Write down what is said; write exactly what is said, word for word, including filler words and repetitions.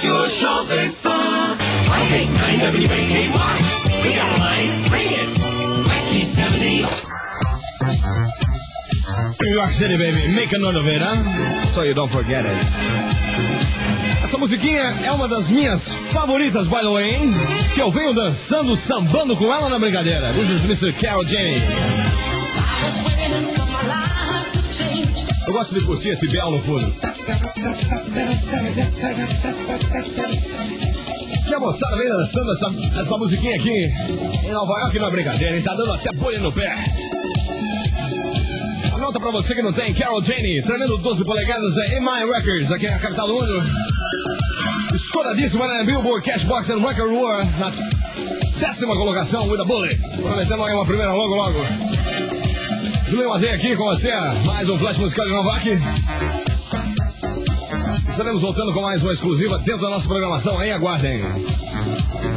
your shopping fun. five eight nine W A K Y. We got a line. Bring it. Wacky seventy. New York City, baby. Make a note of it, huh? So you don't forget it. Essa musiquinha é uma das minhas favoritas, by the way, hein? Que eu venho dançando, sambando com ela na brincadeira. This is mister Carol Jane. Eu gosto de curtir esse bel no fundo. E a moçada vem dançando essa, essa musiquinha aqui em Nova York, não é brincadeira, hein? Tá dando até bolha no pé. Anota pra você que não tem, Carol Jane, tremendo doze polegadas da M I Records, aqui na capital do mundo. Estouradíssima na Billboard Cashbox and Record War, na décima colocação, with a bullet. Prometendo aí uma primeira logo, logo. Julinho Mazei aqui com você, mais um flash musical de Nova York. Estaremos voltando com mais uma exclusiva dentro da nossa programação, hein? Aguardem.